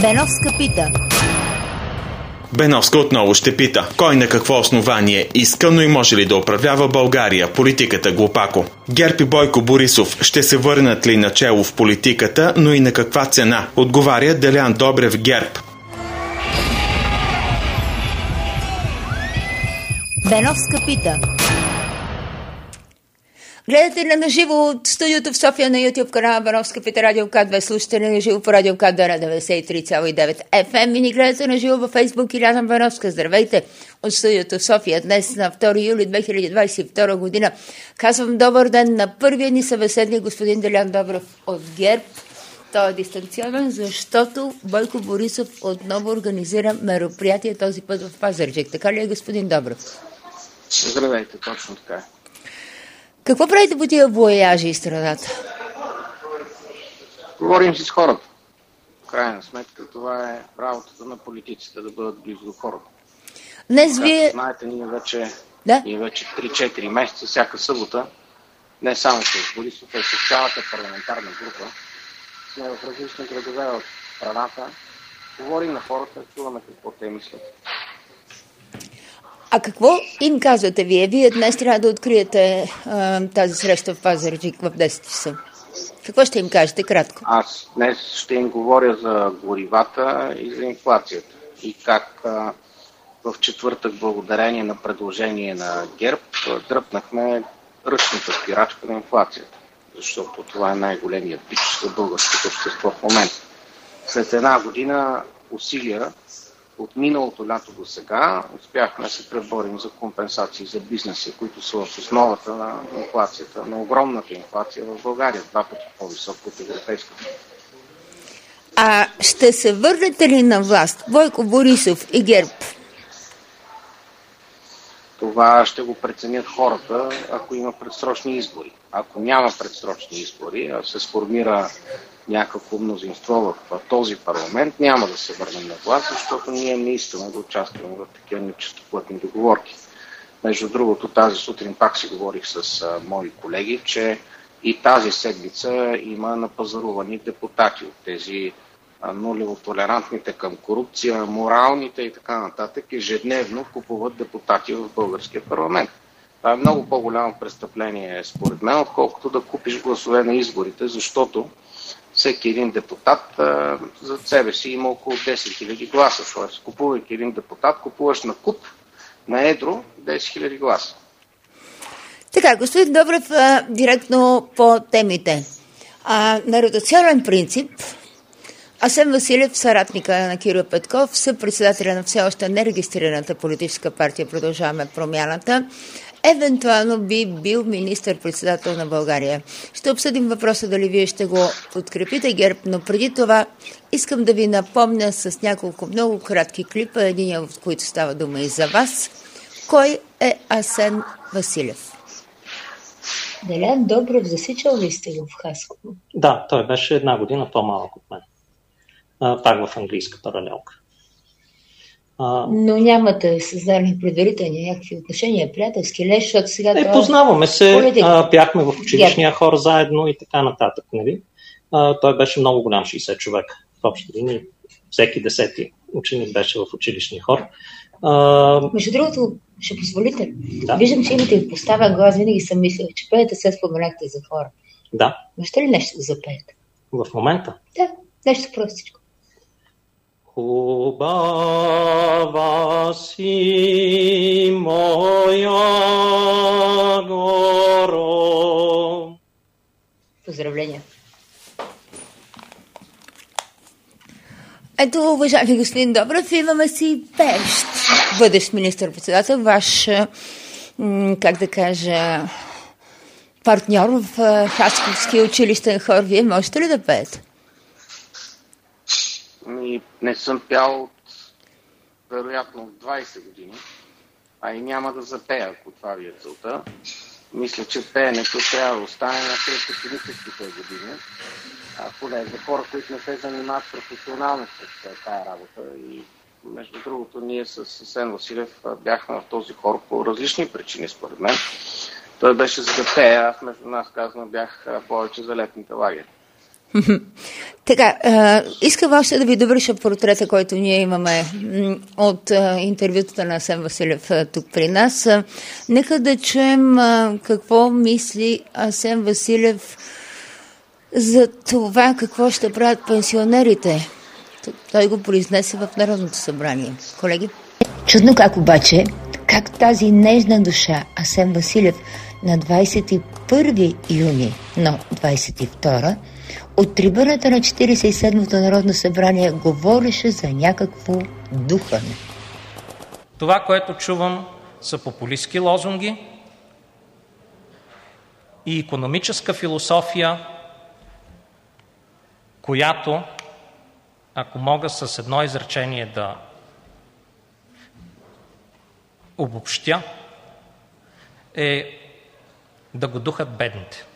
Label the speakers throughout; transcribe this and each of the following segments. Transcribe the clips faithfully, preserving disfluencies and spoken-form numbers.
Speaker 1: Беновска пита.
Speaker 2: Беновска отново ще пита. Кой на какво основание иска, но и може ли да управлява България? Политиката глупако. ГЕРБ и Бойко Борисов ще се върнат ли начело в политиката, но и на каква цена? Отговаря Делян Добрев, ГЕРБ.
Speaker 1: Беновска пита. Гледате на наживо от студиото в София на YouTube канала Беновска пита, Радио К две. Слушате на наживо по Радио К две на деветдесет и три цяло и девет Еф Ем и ни гледате наживо във Фейсбук Иляна Беновска. Здравейте от студиото в София днес на втори юли две хиляди двадесет и втора година. Казвам добър ден на първия ни събеседник, господин Делян Добрев от ГЕРБ. Той е дистанционен, защото Бойко Борисов отново организира мероприятие, този път в Пазарджик. Така ли е, господин Добрев?
Speaker 3: Здравейте, точно така.
Speaker 1: Какво правите по тия вояжи и страната?
Speaker 3: Говорим си с хората. В крайна сметка това е работата на политиците, да бъдат близо до хората.
Speaker 1: Днес
Speaker 3: Както
Speaker 1: вие...
Speaker 3: знаете, ние вече,
Speaker 1: да?
Speaker 3: ние вече три-четири месеца, всяка събота, не само с Борисов, а и с цялата парламентарна група, сме в различни градове от страната, говорим на хората, чуваме какво те мислят.
Speaker 1: А какво им казвате вие? Вие днес трябва да откриете а, тази среща в Пазарджик в десет часа. Какво ще им кажете кратко?
Speaker 3: Аз днес ще им говоря за горивата и за инфлацията. И как а, в четвъртък, благодарение на предложение на ГЕРБ, дръпнахме ръчната спирачка на инфлацията. Защото това е най-големият бич за българското общество в момента. След една година усилия от миналото лято до сега успяхме да се преборим за компенсации за бизнеси, които са в основата на инфлацията, на огромната инфлация в България, два пъти по-висока от европейската.
Speaker 1: А ще се върнете ли на власт Бойко Борисов и ГЕРБ?
Speaker 3: Това ще го преценят хората, ако има предсрочни избори. Ако няма предсрочни избори, а се сформира някакво мнозинство в този парламент, няма да се върнем на власт, защото ние не искаме да участваме в такива нечистоплътни договорки. Между другото, тази сутрин пак си говорих с а, мои колеги, че и тази седмица има напазарувани депутати от тези а, нулево толерантните към корупция, моралните и така нататък, ежедневно купуват депутати в българския парламент. Това е много по-голямо престъпление, според мен, отколкото да купиш гласове на изборите, защото всеки един депутат а, за себе си има около десет хиляди гласа. Тоест, купувайки един депутат, купуваш на куп, на едро десет хиляди гласа.
Speaker 1: Така, господин Добрев, а, директно по темите. А, на ротационен принцип Асен Василев, съратника на Кирил Петков, съпредседателя на все още нерегистрираната политическа партия Продължаваме промяната, евентуално би бил министър-председател на България. Ще обсъдим въпроса дали вие ще го подкрепите, ГЕРБ, но преди това искам да ви напомня с няколко много кратки клипа, един от които става дума и за вас. Кой е Асен Василев?
Speaker 4: Делян Добрев, засичал ли сте го в Хасково?
Speaker 5: Да, той беше една година по-малък от мен. А, пак в английска паралелка. А...
Speaker 4: Но нямате създали предварителни някакви отношения, приятелски леш, защото сега...
Speaker 5: Е,
Speaker 4: това...
Speaker 5: познаваме се, а, бяхме в училищния
Speaker 4: yeah.
Speaker 5: хор заедно и така нататък. Нали? А, той беше много голям, шейсет човек в общи линии. Всеки десети ученик беше в училищния хор. А...
Speaker 4: Между другото, ще позволите.
Speaker 5: Да.
Speaker 4: Виждам, че имате и поставя глас, винаги съм мислила, че пеете, се споменахте за хора.
Speaker 5: Да.
Speaker 4: Можете ли нещо да запеете?
Speaker 5: В момента?
Speaker 4: Да, нещо простичко.
Speaker 5: Хубава си моя горо.
Speaker 4: Поздравления.
Speaker 1: Ето, уважаеми господин Добрев, имаме си пещ бъдещ министър-председател, ваш, м- как да кажа, партньор в Хасковския училищен хор. Вие можете ли да пеете?
Speaker 3: И не съм пял от вероятно двадесет години, а и няма да запея, ако това ви е целта. Мисля, че пеенето трябва да остане на предпочинителските години, а поне за хора, които не се занимават професионално с тази работа. И между другото, ние с Асен Василев бяхме в този хор по различни причини, според мен. Той беше за да пее, аз между нас казано бях повече за летните лагери.
Speaker 1: Така, а, искам още да ви довърша портрета, който ние имаме м, от а, интервютата на Асен Василев а, тук при нас. А, нека да чуем а, какво мисли Асен Василев за това какво ще правят пенсионерите. Той го произнесе в Народното събрание. Колеги?
Speaker 4: Чудно как обаче, как тази нежна душа Асен Василев на двадесет и първи юни, но двадесет и втора, от трибуната на четиридесет и седмото Народно събрание говореше за някакво духане.
Speaker 6: Това, което чувам, са популистки лозунги и икономическа философия, която, ако мога с едно изречение да обобщя, е да го духат бедните.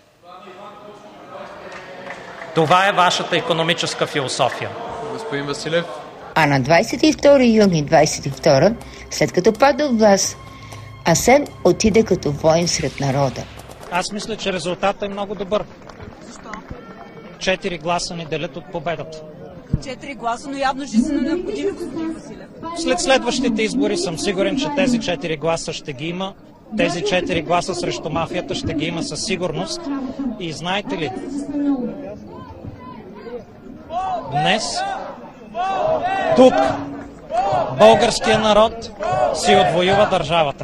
Speaker 6: Това е вашата икономическа философия.
Speaker 7: Господин Василев.
Speaker 4: А на двадесет и втори юни двадесет и втора, след като падна от власт, Асен отиде като воин сред народа.
Speaker 6: Аз мисля, че резултатът е много добър.
Speaker 8: Защо?
Speaker 6: Четири гласа ни делят от победата.
Speaker 8: Четири гласа, но явно жизнено необходими, господин Василев.
Speaker 6: След следващите избори съм сигурен, че тези четири гласа ще ги има. Тези четири гласа срещу мафията ще ги има със сигурност. И знаете ли, днес тук българския народ си отвоюва държавата.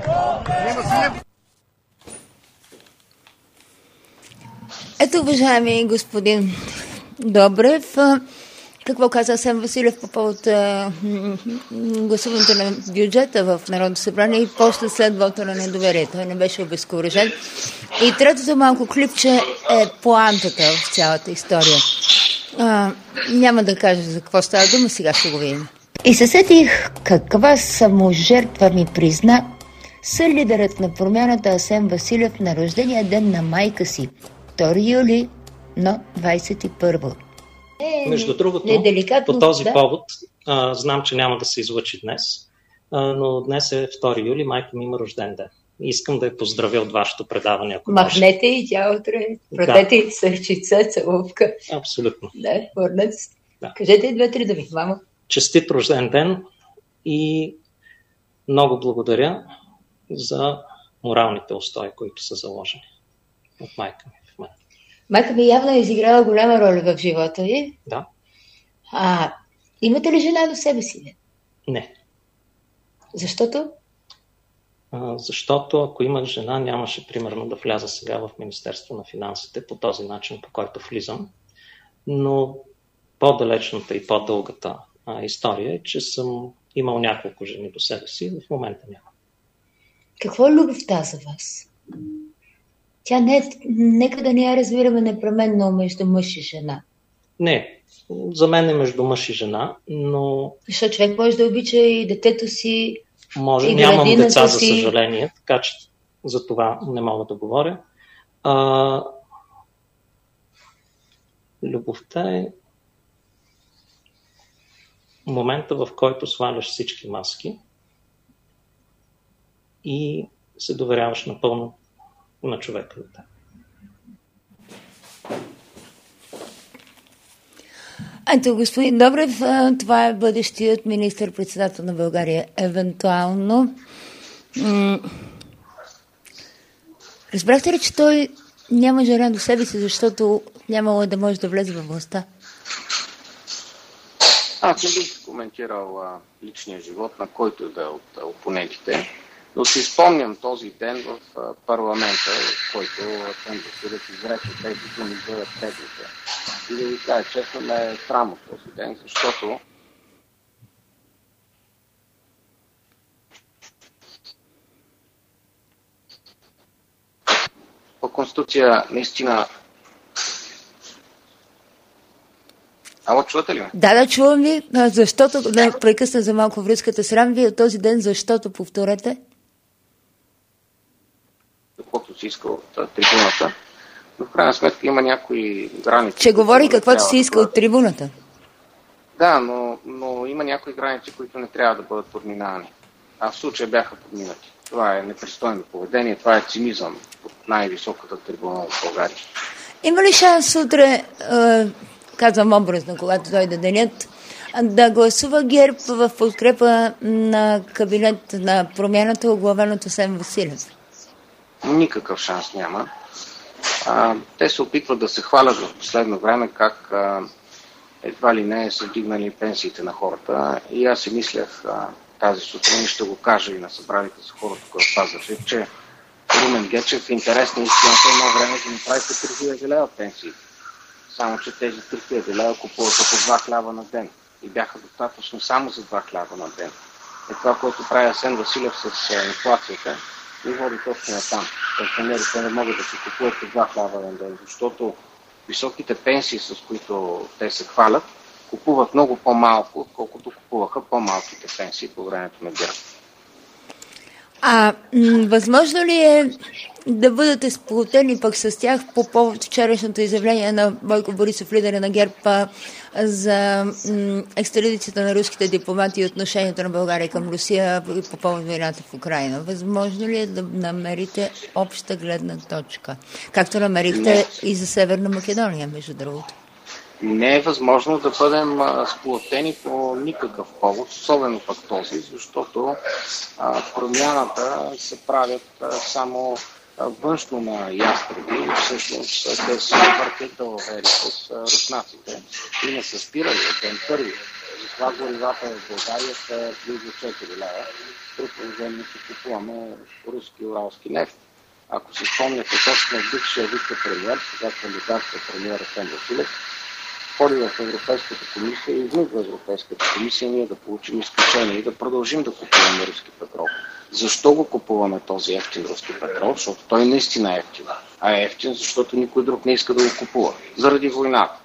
Speaker 1: Ето, уважаеми господин Добрев, какво каза Асен Василев по повод а, гласуването на бюджета в Народното събрание и после след вота на недоверие. Той не беше обезкуражен. И третото малко клипче е поантата в цялата история. А, няма да кажа за какво става дума, сега ще го видим.
Speaker 4: И се сетих каква саможертва ми призна сълидерът на промяната Асен Василев на рождения ден на майка си, втори юли, но двадесет и първо.
Speaker 5: Е, Между другото, по този да? повод, а, знам, че няма да се излъчи днес, а, но днес е втори юли, майка ми има рожден ден. Искам да я поздравя от вашето предаване.
Speaker 4: Махнете и тя утре. Пратете и сърчица, целувка.
Speaker 5: Абсолютно.
Speaker 4: Да, върнете се. Да. Кажете и две-три думи, мама.
Speaker 5: Честит рожден ден и много благодаря за моралните устои, които са заложени от майка ми в мен.
Speaker 4: Майка ми явно е изиграла голяма роля в живота ви.
Speaker 5: Да.
Speaker 4: А имате ли жена до себе си?
Speaker 5: Не.
Speaker 4: Защото?
Speaker 5: А, защото ако имах жена, нямаше примерно да вляза сега в Министерство на финансите по този начин, по който влизам. Но по-далечната и по-дългата а, история е, че съм имал няколко жени до себе си, в момента няма.
Speaker 4: Какво е любовта за вас? Тя не, нека да не я разбираме непременно между мъж и жена.
Speaker 5: Не, за мен е между мъж и жена, но...
Speaker 4: Защото човек може да обича и детето си,
Speaker 5: може,
Speaker 4: и
Speaker 5: нямам деца,
Speaker 4: си.
Speaker 5: За съжаление, така че за това не мога да говоря. А, любовта е момента, в който сваляш всички маски и се доверяваш напълно на човека.
Speaker 1: Ето, господин Добрев, това е бъдещият министър-председател на България, евентуално. М- Разбрахте ли, че той няма жена до себе си, защото нямало да може да влезе във властта?
Speaker 3: Аз не бих коментирал а, личния живот на който да е от а, опонентите, но си спомням този ден в а, парламента, в който Асен Василев изрече тези думи за бедните. И да ви кажа, честно ме е срам от този ден, защото по Конституция наистина... Ало, чувате ли ме?
Speaker 1: Да, да, чувам ви, защото, да прекъсна за малко връзката, срам ви от този ден, защото, повторете?
Speaker 3: Каквото си иска от трибуната, но в крайна сметка има някои граници.
Speaker 1: Че говори каквото си иска от трибуната?
Speaker 3: Да, но, но има някои граници, които не трябва да бъдат подминавани. А в случая бяха подминати. Това е непристойно поведение, това е цинизъм от най-високата трибуна в България.
Speaker 1: Има ли шанс утре казвам образно, когато дойде денят, да гласува ГЕРБ в подкрепа на кабинет на промяната, оглавен от Асен Василев?
Speaker 3: Никакъв шанс няма. А, те се опитват да се хвалят в последно време как а, едва ли не са вдигнали пенсиите на хората. И аз си мислях а, тази сутрин, ще го кажа и на събраните с хората, които пазаха, че Румен Гечев в интерес на истината едно време да направиха три хиляди лева пенсии. Само че тези три хиляди лева купуваха по два хляба на ден. И бяха достатъчно само за два хляба на ден. И това, което прави Асен Василев с инфлацията, и води точно на там. Пенсионерите не могат да се купуват по два хляба на ден, защото високите пенсии, с които те се хвалят, купуват много по-малко, отколкото купуваха по-малките пенсии по времето на ГЕРБ.
Speaker 1: А м- възможно ли е да бъдете сплотени пък с тях по повод вчерашното изявление на Бойко Борисов, лидера на ГЕРБ, за м- екстрадицията на руските дипломати и отношението на България към Русия по повод войната в Украина? Възможно ли е да намерите обща гледна точка? Както намерихте Не. и за Северна Македония, между другото.
Speaker 3: Не е възможно да бъдем сплотени по никакъв повод, особено пък този, защото а, промяната се правят а, само а, външно на ястреби. Всъщност те се въртят далавери с а, руснаците и не са спирали от ден първи. Затова горивата в България са близо четири лева, при положение, че купуваме руски уралски нефт. Ако си спомняте, точно бившия вице-премиер, сега кандидат за премиер Асен Василев, ходи в Европейската комисия и измъгва Европейската комисия ние да получим изключение и да продължим да купуваме руски петрол. Защо го купуваме този ефтин руски петрол? Защото той наистина е ефтин. А е ефтин, защото никой друг не иска да го купува. Заради войната.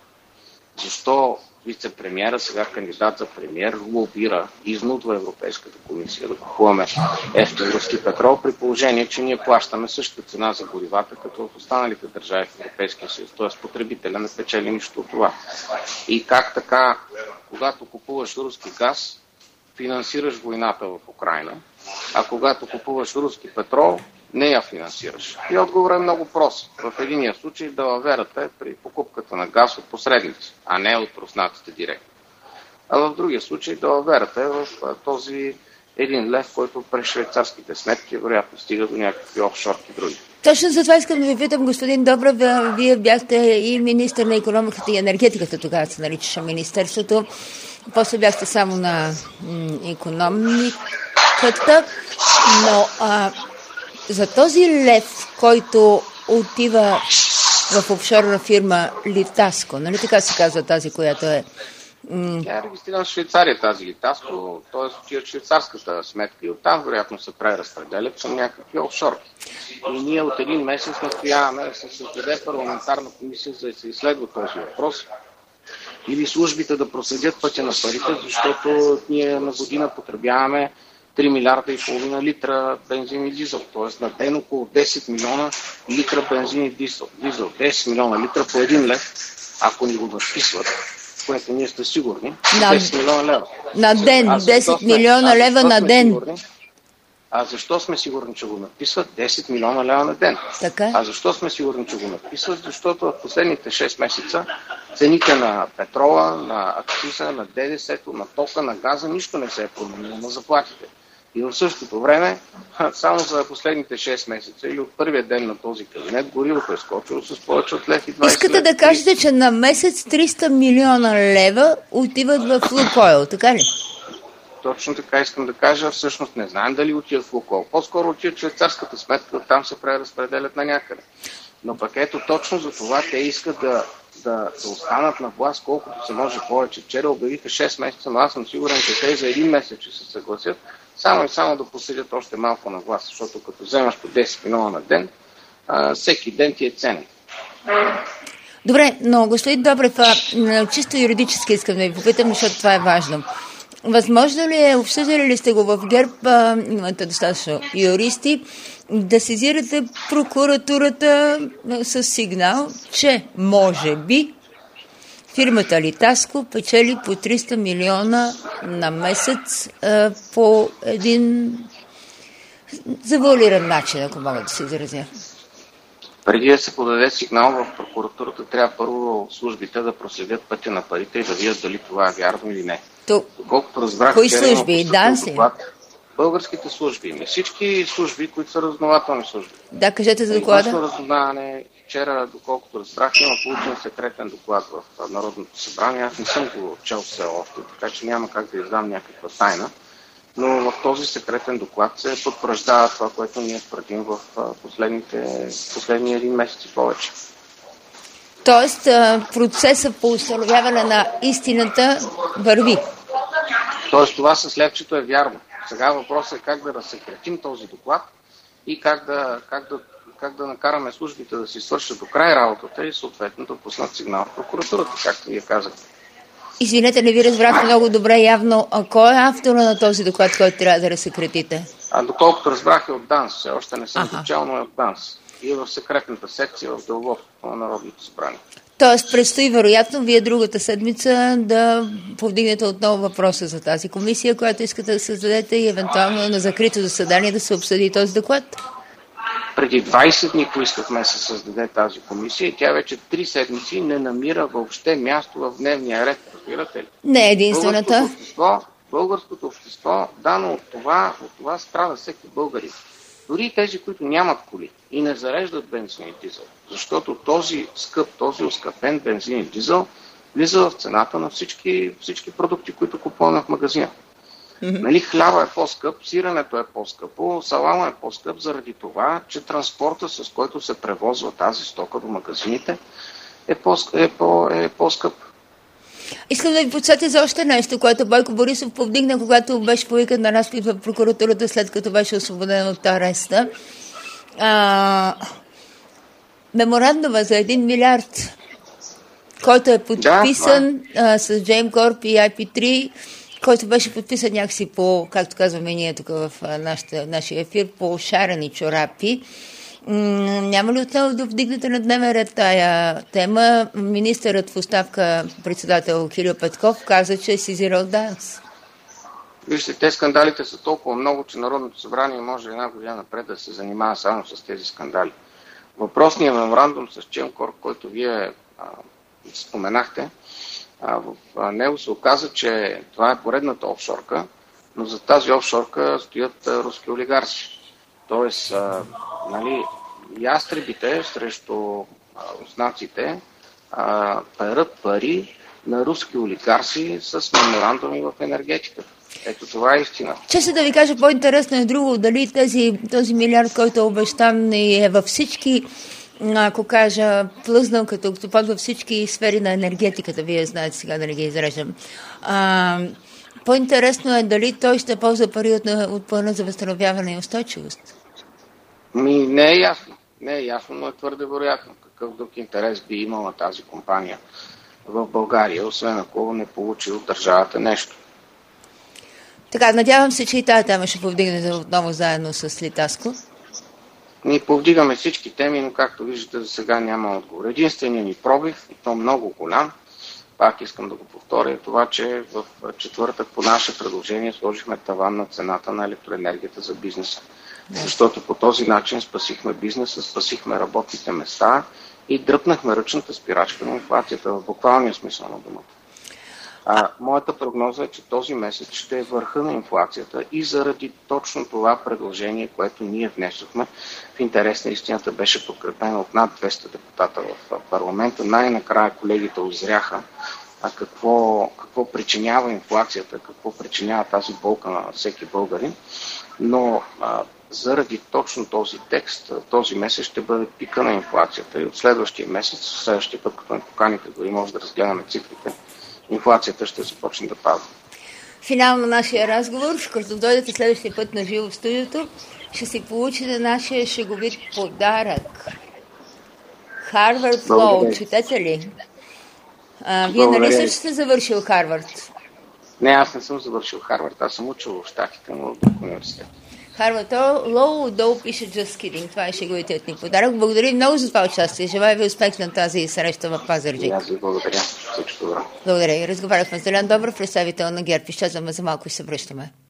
Speaker 3: Защо вице-премиера, сега кандидат за премиер, лобира, изнудва Европейската комисия да купуваме ефтин руски петрол, при положение, че ние плащаме същата цена за горивата, като в останалите държави в Европейския съюз. Т.е. потребителя не печели нищо от това. И как така, когато купуваш руски газ, финансираш войната в Украйна, а когато купуваш руски петрол, не я финансираш. И отговорът е много прост. В единия случай далаверата е при покупката на газ от посредници, а не от руснаците директно. А в другия случай далаверата е в този един лев, който през швейцарските сметки вероятно стига до някакви офшорки други.
Speaker 1: Точно за това искам да ви питам, господин Добрев, вие бяхте и министър на икономиката и енергетиката, тогава се наричаше министерството. После бяхте само на м- икономиката, но а, за този лев, който отива в офшорна фирма Литаско, нали така се казва тази, която е... М-
Speaker 3: Тя е регистрирана в Швейцария, тази Литаско, т.е. отива в швейцарската сметка и оттам вероятно се преразпределят към някакви офшорки. И ние от един месец настояваме да се създаде парламентарна комисия, за да се изследва този въпрос. Или службите да проследят пътя на парите, защото ние на година потребяваме три милиарда и половина литра бензин и дизел. Т.е. на ден около десет милиона литра бензин и дизел. дизел. десет милиона литра по един лев, ако ни го надписват, което ние сте сигурни,
Speaker 1: на,
Speaker 3: десет милиона лева.
Speaker 1: На ден, десет милиона лева на ден. Сигурни?
Speaker 3: А защо сме сигурни, че го надписват? десет милиона лева на ден.
Speaker 1: Така?
Speaker 3: А защо сме сигурни, че го надписват? Защото в последните шест месеца цените на петрола, на акциза, на ДДС-то, на тока, на газа, нищо не се е променило на заплатите. И в същото време, само за последните шест месеца или от първия ден на този кабинет, горивото е скочило с повече от лев и двайсет.
Speaker 1: Искате да кажете, че на месец триста милиона лева отиват в Лукойл, така ли?
Speaker 3: Точно така искам да кажа. Всъщност не знаем дали отиват в Лукойл. По-скоро отиват в швейцарската сметка, оттам се преразпределят на някъде. Но пък ето точно за това те искат да, да, да останат на власт колкото се може повече. Вчера обявиха шест месеца, но аз съм сигурен, че те за един месец ще се съгласят, само и само да поседят още малко на власт, защото като вземаш по десет милиона на ден, а, всеки ден ти е ценен.
Speaker 1: Добре, но господин Добрев, чисто юридически искам да ви попитам, защото това е важно. Възможно ли е, обсъждали ли сте го в ГЕРБ, имате достатъчно юристи, да сезирате прокуратурата с сигнал, че може би фирмата Литаско печели по триста милиона на месец а, по един завуалиран начин, ако мога да се изразя?
Speaker 3: Преди да се подаде сигнал в прокуратурата, трябва първо службите да проследят пътя на парите и да видят дали това е вярно или не.
Speaker 1: То...
Speaker 3: Доколкото разбрах,
Speaker 1: Кои служби? Данси?
Speaker 3: Българските служби, не всички служби, които са разузнавателни служби.
Speaker 1: Да, кажете за доклада.
Speaker 3: Разузнаване. Вчера, доколкото разбрах, има получен секретен доклад в Народното събрание. Аз не съм го чел все още, така че няма как да издам някаква тайна. Но в този секретен доклад се потвърждава това, което ние твърдим в последните, последния един месец и повече.
Speaker 1: Тоест, процесът по установяване на истината върви.
Speaker 3: Тоест, това с левчето е вярно. Сега въпросът е как да разсекретим този доклад и как да, как да, как да накараме службите да си свършат до край работата и съответно да пуснат сигнал в прокуратурата, както вие казахте.
Speaker 1: Извинете, не ви разбрах много добре явно. А кой е автора на този доклад, който трябва да разсекретите? А
Speaker 3: доколкото разбрах е от ДАНС. Все още не съм дочел, но е от ДАНС. И е в секретната секция в Деловодството на Народното събрание.
Speaker 1: Тоест, предстои вероятно вие другата седмица да повдигнете отново въпроса за тази комисия, която искате да създадете и евентуално на закрито заседание да се обсъди този доклад?
Speaker 3: Преди двайсет дни поискахме да се създаде тази комисия и тя вече три седмици не намира въобще място в дневния ред. Разбирате ли?
Speaker 1: Не е единствената.
Speaker 3: Българското общество, българското общество дано от това, от това страда всеки българин. Дори и тези, които нямат коли и не зареждат бензин и дизел. Защото този скъп, този оскъпен бензин и дизел влиза в цената на всички, всички продукти, които купуваме в магазина. Mm-hmm. Нали, хляба е по-скъп, сиренето е по-скъпо, салама е по-скъп заради това, че транспорта, с който се превозва тази стока до магазините, е, по- е, по- е по-скъп.
Speaker 1: Искам да ви подсетя за още нещо, което Бойко Борисов повдигна, когато беше повикан на разпит в прокуратурата, след като беше освободен от ареста. А, меморандума за един милиард, който е подписан да, а, с Gemcorp и ай пи три, който беше подписан някакси по, както казваме ние тук в нашата, нашия ефир, по шарени чорапи. Няма ли отново да вдигнете на дневен ред тая тема? Министърът в оставка, председател Кирил Петков, каза, че е сезирал ДАНС.
Speaker 3: Вижте, те скандалите са толкова много, че Народното събрание може една година напред да се занимава само с тези скандали. Въпросният меморандум с Gemcorp, който вие а, споменахте, а, в а, него се оказа, че това е поредната офшорка, но за тази офшорка стоят а, руски олигарси. Тоест, а, нали, ястребите срещу а, руснаците а, перат пари на руски олигарси с меморандуми в енергетиката. Ето това е истина.
Speaker 1: Често да ви кажа, по-интересно е друго, дали тези, този милиард, който е обещан и е във всички, ако кажа, плъзнал като октопод във всички сфери на енергетиката, вие знаете сега да не ги изрежем. А, по-интересно е дали той ще ползва пари от, от плана за възстановяване и устойчивост.
Speaker 3: Ми, не е ясно. Не е ясно, но е твърде вероятно. Какъв друг интерес би имала тази компания в България, освен ако не получи от държавата нещо.
Speaker 1: Така, надявам се, че и тази тема ще повдигнете отново заедно с Литаско.
Speaker 3: Ние повдигаме всички теми, но както виждате, за сега няма отговор. Единственият ни пробив, и то много голям, пак искам да го повторя, е това, че в четвъртък по наше предложение сложихме таван на цената на електроенергията за бизнеса. Да. Защото по този начин спасихме бизнеса, спасихме работните места и дръпнахме ръчната спирачка на инфлацията в буквалния смисъл на думата. А, моята прогноза е, че този месец ще е върха на инфлацията и заради точно това предложение, което ние внесохме, в интерес на истината беше подкрепено от над двеста депутата в парламента. Най-накрая колегите узряха а какво, какво причинява инфлацията, какво причинява тази болка на всеки българин. Но а, заради точно този текст, този месец ще бъде пика на инфлацията и от следващия месец, следващия път, като ме поканите, дори може да разгледаме цифрите, инфлацията ще започне да пада.
Speaker 1: Финал на нашия разговор, като дойдете следващия път на живо в студиото, ще си получите нашия шеговит подарък. Харвард Лоу, четете ли? А, вие нали също сте завършил Харвард?
Speaker 3: Не, аз не съм завършил Харвард, аз съм учил в Щатите, но в друг университет.
Speaker 1: Харвард Лоу, отдолу пише Just Kidding. Това е шеговитият ни подарък. Благодаря много за това участие. Желая ви успех на тази среща в Пазарджик.
Speaker 3: Аз ви благодаря. Всичко добро.
Speaker 1: Благодаря. Разговаряхме с Делян Добрев, представител на ГЕРБ. Изчезваме за малко и се връщаме.